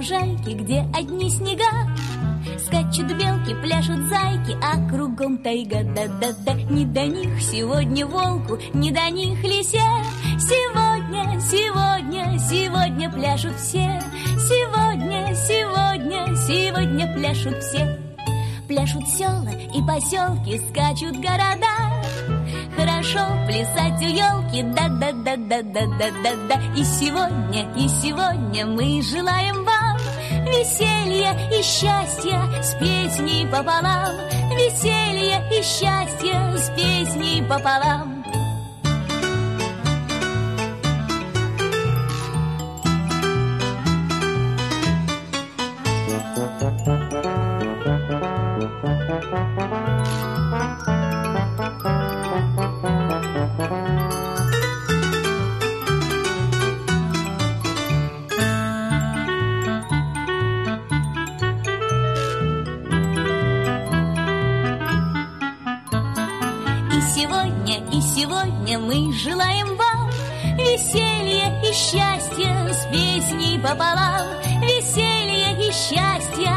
лужайке, где одни снега. Скачут белки, пляшут зайки, а кругом тайга. Да-да-да, не до них сегодня волку, не до них лисе. Сегодня, сегодня, сегодня пляшут все. Сегодня, сегодня, сегодня пляшут все. Пляшут села и поселки, скачут города. Хорошо плясать у елки, да-да-да-да-да-да-да-да. И сегодня мы желаем вам веселья и счастья с песней пополам. Веселья и счастья с песней пополам. И сегодня мы желаем вам веселья и счастья с песней пополам. Веселья и счастья